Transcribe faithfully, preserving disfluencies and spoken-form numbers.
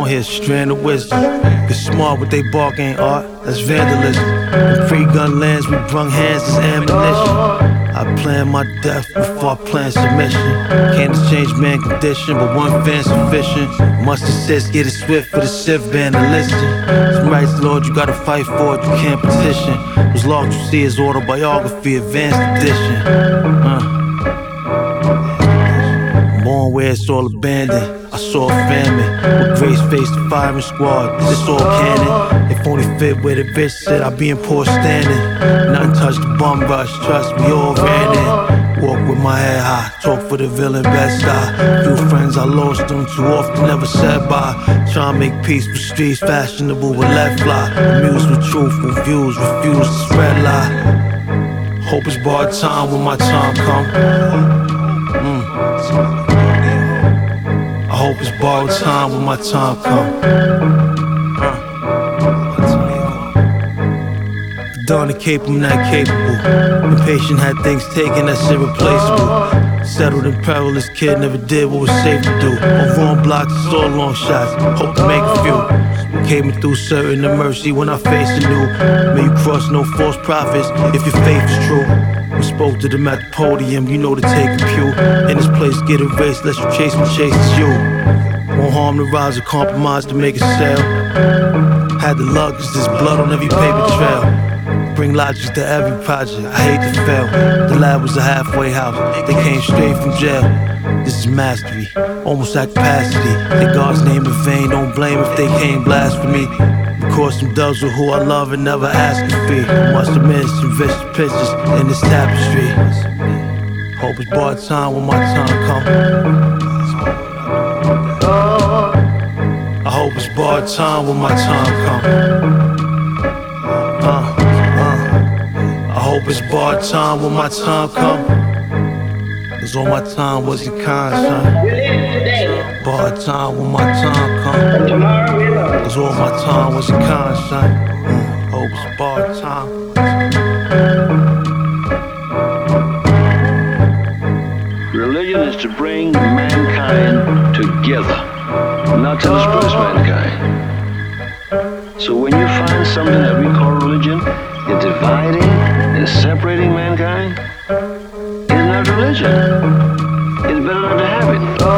don't hear a strand of wisdom. Get smart with they bark ain't art, that's vandalism. In pre-gun lands we brung hands as ammunition. I plan my death before I plan submission. Can't exchange man condition, but one fan sufficient. Must assist, get it swift for the shift band to listen. Some rights, Lord, you gotta fight for it, you can't petition. Those laws you see is autobiography, advanced edition. uh. Born where it's all abandoned. I saw a famine with grace faced the firing squad. This all canon. If only fit where the bitch said I'd be in poor standing. Nothing touched the bum rush. Trust me, all ran in. Walk with my head high. Talk for the villain best eye. Few friends I lost them too often, never said bye. Try to make peace with streets fashionable with let fly. Amused with truthful views, refuse to spread lie. Hope it's borrowed time when my time come. Mm. I hope it's borrowed time when my time come. uh. Done the cape, I'm not capable. Impatient, had things taken, that's irreplaceable. Settled in perilous, kid never did what was safe to do. On wrong blocks, it's all long shots, hope to make a few. Came through certain of mercy when I faced the new. May you cross no false prophets if your faith is true. We spoke to them at the podium, you know to take a pew. In this place, get erased, let you chase me, chase it's you. Won't harm the rise or compromise to make a sale. Had the luck, cause there's blood on every paper trail. Bring logic to every project, I hate to fail. The lab was a halfway house, they came straight from jail. This is mastery, almost at capacity. In God's name in vain, don't blame if they came blasphemy. Because some dubs with who I love and never ask a fee. Must have missed some vicious pictures in this tapestry. Hope it's borrowed time when my time come. I hope it's borrowed time when my time come. Uh, uh. I hope it's borrowed time when my time come. Cause all my time wasn't kind, son. We live today. Borrowed time when my time come. Tomorrow we love. Cause all my time wasn't kind, son. Mm, hope it's borrowed time. Religion is to bring mankind together, not to disperse mankind. So when you find something that we call religion is dividing and separating mankind, it's not religion. It's better not to have it.